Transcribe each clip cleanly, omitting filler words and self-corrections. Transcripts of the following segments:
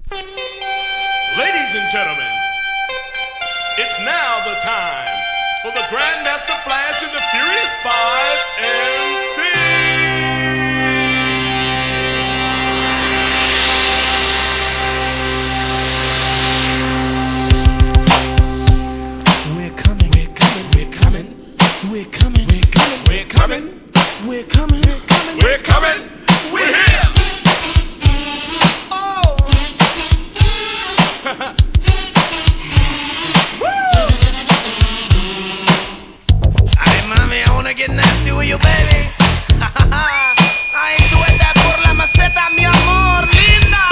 Ladies and gentlemen, it's now the time for the Grandmaster Flash and the Furious Five We're coming, we're coming, we're coming, we're coming, we're coming, we're coming, we're coming, we're coming, we're coming, we're here! Oh! Ay, mami, I wanna get nasty with you, baby. Ay, suelta por la maceta, mi amor, linda.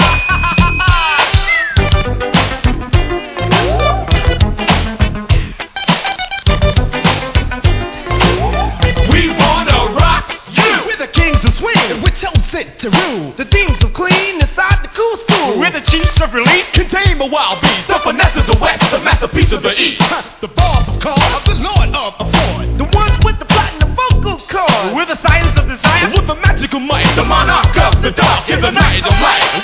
We wanna rock you! We're the kings of swing, and we're chosen to rule. The things of clean inside the cool school. We're the chiefs of relief, contain the wild beast. The finesse of the west, the masterpiece of the east. The boss of cars, the lord of afford. The ones with the platinum vocal cords. We're the science of desire, With the magical might, the monarch of the dark in the night of light.